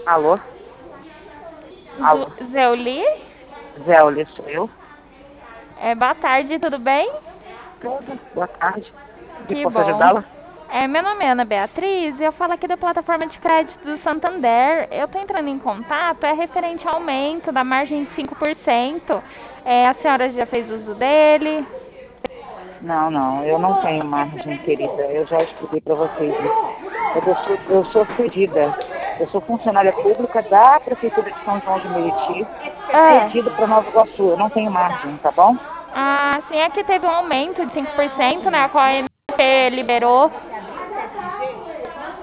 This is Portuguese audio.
Alô? Alô? Zeuli? Zéulia, sou eu? Boa tarde, tudo bem? Tudo. Boa tarde. Que Que posso bom. ajudá-la? Meu nome é Ana Beatriz e eu falo aqui da plataforma de crédito do Santander. Eu estou entrando em contato, é referente ao aumento da margem de 5%. A senhora já fez uso dele? Não, não, eu não tenho margem, querida. Eu já expliquei para vocês isso. Eu sou cedida. Eu sou funcionária pública da Prefeitura de São João de Meriti, É. cedida para Nova Iguaçu. Eu não tenho margem, tá bom? Sim, é que teve um aumento de 5%, né? A qual a ANP liberou.